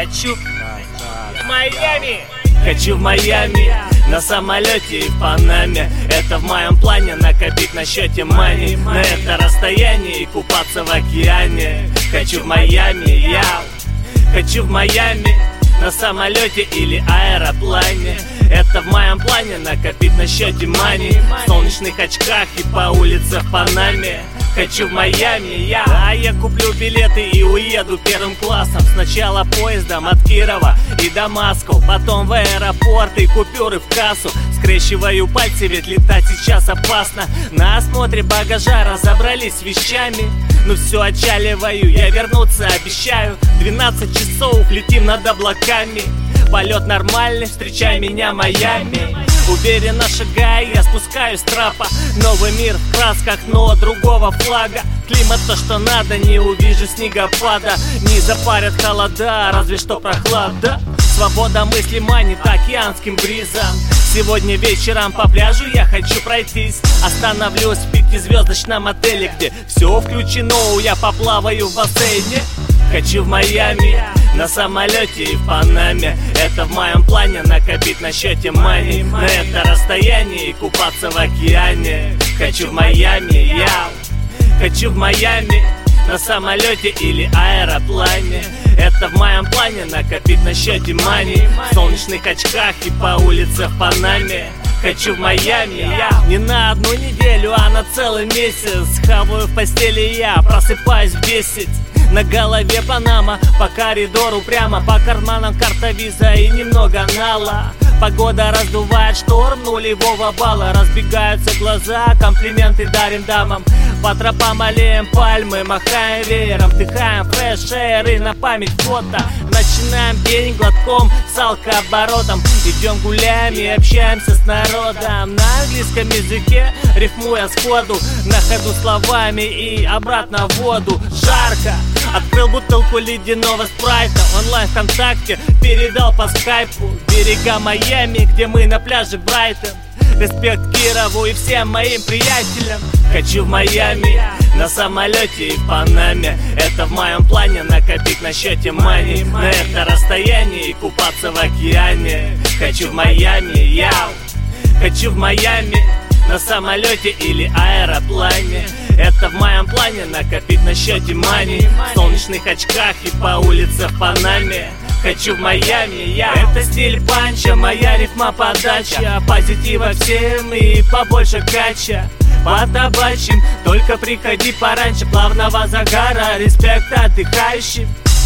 хочу в Майами. Хочу в Майами на самолете и в Панаме. Это в моем плане накопить на счете мани. На это расстояние и купаться в океане. Хочу в Майами, я хочу в Майами на самолете или аэроплане. Это в моем плане накопить на счете мани. В солнечных очках и по улице в Панаме. Хочу в Майами, я куплю билеты и уеду первым классом. Сначала поездом от Кирова и до Москвы, потом в аэропорт и купюры в кассу. Скрещиваю пальцы, ведь летать сейчас опасно. На осмотре багажа разобрались с вещами. Ну все, отчаливаю, я вернуться обещаю. 12 часов летим над облаками. Полет нормальный, встречай меня, Майами. Уверенно шагая, я спускаюсь с трапа. Новый мир в красках, но другого флага. Климат то, что надо, не увижу снегопада. Не запарят холода, разве что прохлада. Свобода мысли манит океанским бризом. Сегодня вечером по пляжу я хочу пройтись. Остановлюсь в пятизвездочном отеле, где все включено, я поплаваю в бассейне. Хочу в Майами на самолете и в Панаме. Это в моем плане накопить на счете мани. На это расстояние и купаться в океане. Хочу в Майами, я хочу в Майами на самолете или аэроплане. Это в моем плане накопить на счете мани. В солнечных очках и по улице в Панаме. Хочу в Майами, я не на одну неделю, а на целый месяц. Хаваю в постели я, просыпаюсь в 10. На голове Панама, по коридору прямо, по карманам карта виза и немного нала. Погода раздувает шторм нулевого балла. Разбегаются глаза, комплименты дарим дамам. По тропам аллеям пальмы, махаем веером. Вдыхаем фреш-эйр и на память фото. Начинаем день глотком с алкооборотом. Идем гуляем и общаемся с народом. На английском языке, рифмуя сходу. На ходу словами и обратно в воду. Жарко, открыл бутылку ледяного спрайта. Онлайн ВКонтакте передал по скайпу. Берега Майами, где мы на пляже Брайтон. Респект Кирову и всем моим приятелям. Хочу в Майами на самолете и в Панаме. Это в моем плане накопить на счете мани. На это расстояние и купаться в океане. Хочу в Майами, я хочу в Майами на самолете или аэроплане. Это в моем плане накопить на счете мани. В солнечных очках и по улице в Панаме. Хочу в Майами, я это стиль панча, моя рифма подача. Позитива всем и побольше кача. Потабачим, только приходи пораньше. Плавного загара, респект отдыхающим.